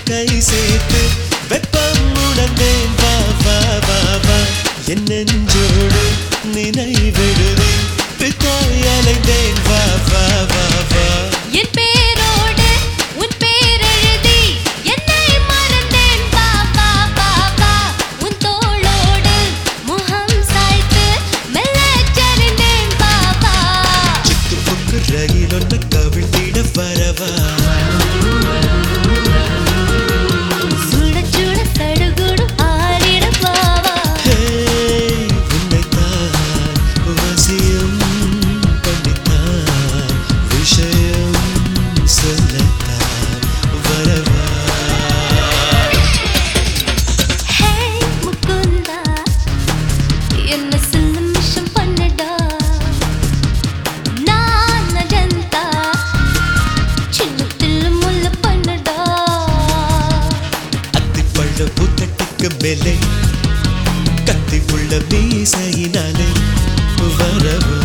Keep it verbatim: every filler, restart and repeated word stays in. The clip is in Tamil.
கை சேர்த்து வெப்பம் உணர்ந்தேன் வா வா வா வா என் நெஞ்சோடு நினைவெழுதி பித்தாய் அலைந்தேன் வா வா வா வா என் பேரோடு உன் பேரெழுதி என்னை மறந்தேன் வா வா வா வா உன் தோளோடு முகம் சாய்த்து மெல்லச் சரிந்தேன் வா வா சிக்கு புக்கு ரயில் ஒன்று கவிழ்த்திட வரவா சுட சுட சடுகுடு ஆடிட வா வா ஹே உன்னைத்தான் வசியம் பண்ணித்தான் விஷயம் சொல்லத்தான் வரவா ஹே முகுந்தா என்ன சின்ன மிஷம் பண்ணடா நான் அஜந்தா சின்னத்தில் முல்ல பண்ணடா அத்திப்பழ பூத்தட்டுக்கு மேலே கத்தி உள்ள மீசையினாலே வரவா